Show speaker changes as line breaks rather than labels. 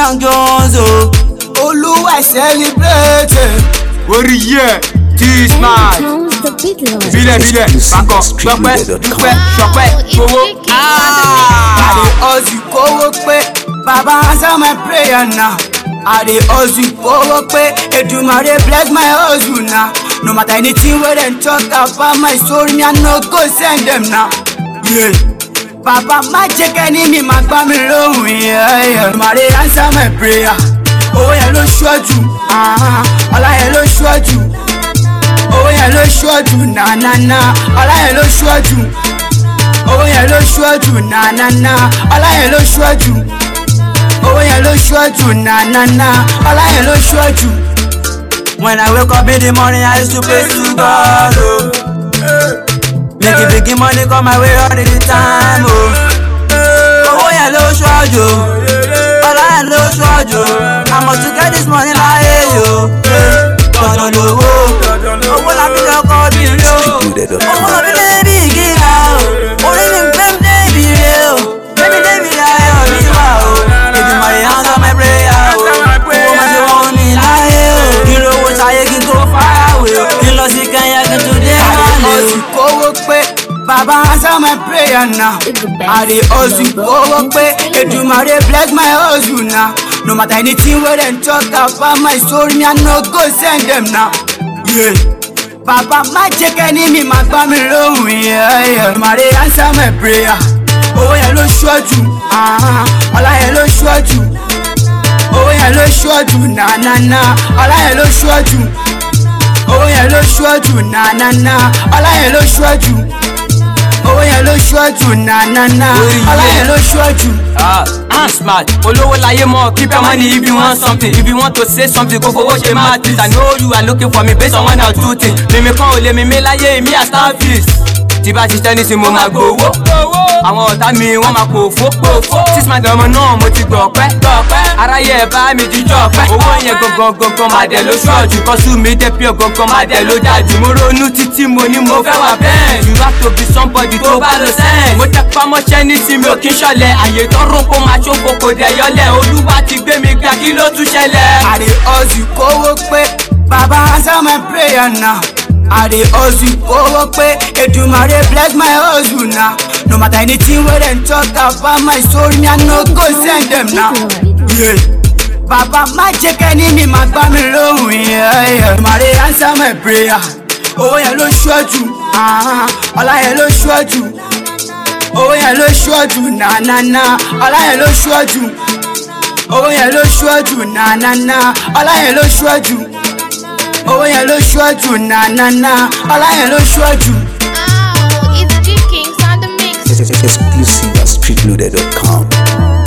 Young Jones, oh.
Olúwa celebrate.
Orí yẹ, this man. Bílẹ̀, bákan, ṣọpẹ́, gbowó.
I dey hustle kówó pé, Baba answer my prayer now. I dey hustle kówó pé, Èdùmàrè bless my hustle now. No matter anything wey dem talk about my story, me I no go send them now. Yeah. Baba má jẹ́ kẹ́ni mi máa gbá mi lóhùn yẹn. Èdùmàrè answer my prayer. Owó yẹn ló ṣọ́jú, ọlá yẹn ló ṣọ́jú. Owó yẹn ló ṣọ́jú, na. Ọlá yẹn ló ṣọ́jú. Owó yẹn ló ṣọ́jú, na. Ọlá yẹn ló ṣọ́jú. Owó yẹn ló ṣọ́jú, na. Ọlá yẹn ló ṣọ́jú.
When I wake up in the morning, I used to pray to God, oh. Big money come my way all the time, oh. Owó yẹn ló ṣọ́jú, ọlá yẹn ló ṣọ́jú. I must to get this money láyé yo. Dandan lówó, owó la fi lọ́kọ́ bí rí o. Owó la fi lé bí gíga o. Orí mi gbé mi débi rè o. Débi ayọ̀ mi wà o. Èdùmàrè answer my prayer o. Owó máa ṣe wọ́n ní láyé o. Kí n lówó ṣayé kí n tó fáráwé o. Kí n lọ sí Kenya kí n tó dé wálé o.
Kówó pé Baba answer my prayer now. I dey hustle kówó pé Èdùmàrè bless my hustle now. No matter anything wey dem talk about my story, me I no go send them now. Yeah. Baba má jẹ́ kẹ́ni mi máa gbá mi lóhùn yẹn. Èdùmàrè answer my prayer. Owó yẹn ló ṣọ́jú, ọlá yẹn ló ṣọ́jú. Owó yẹn ló ṣọ́jú, na. Ọlá yẹn ló ṣọ́jú. Owó yẹn ló ṣọ́jú, na. Ọlá yẹn ló ṣọ́jú. Owó yẹn ló ṣọ́jú, na. Ọlá yẹn ló ṣọ́jú.
I'm smart. Olówó láyé mọ́, keep your money if you want something. If you want to say something, go fowó ṣe máa things. I know you are looking for me based on one or two things. Mímí kan ò lè mímí láyé mi àtà fíìs. Tí bá ṣiṣẹ́ ní sin mo máa gbowó. Àwọn ọ̀tá mi wọ́n máa pòfó. 6 months ọmọ náà mo ti gbọ̀pẹ́. Aráyé ẹ̀ bá mi jíjọ́ pẹ́. Owó yẹn gangan máa dẹ̀ ló ṣọ́ọ̀jù. Kọ́sù mi dé pí gangan máa dẹ̀ ló dájú. Mo ronú títí mo ní mo fẹ́ wà bẹ́ẹ̀. You have to be somebody tó bá lo sẹ́ẹ̀. Mo tẹ pamọ́ṣẹ́ ní tí mi ò kí ń ṣọlẹ̀. Àyè tọ́rọ̀ kó máa ṣòfò kò dẹ̀ yọlẹ̀. Olúwa ti gbé mi ga kí ló tún ṣẹlẹ̀.
I dey hustle kówó pé Baba answer my prayer now. I dey hustle kówó pé Èdùmàrè bless my hustle now. No matter anything wey dem talk about my story, me I no go send them now. Yeah. Baba má jẹ́ kẹ́ni mi máa gbá mi lóhùn yẹn. Èdùmàrè answer my prayer. Owó yẹn ló ṣọ́jú, ọlá yẹn ló ṣọ́jú. Owó yẹn ló ṣọ́jú, na. Ọlá yẹn ló ṣọ́jú. Owó yẹn ló ṣọ́jú, na. Ọlá yẹn ló ṣọ́jú. Owó yẹn ló ṣọ́jú, na. Ọlá yẹn ló ṣọ́jú.
It's G Kings on the mix.
Exclusive at streetloader.com.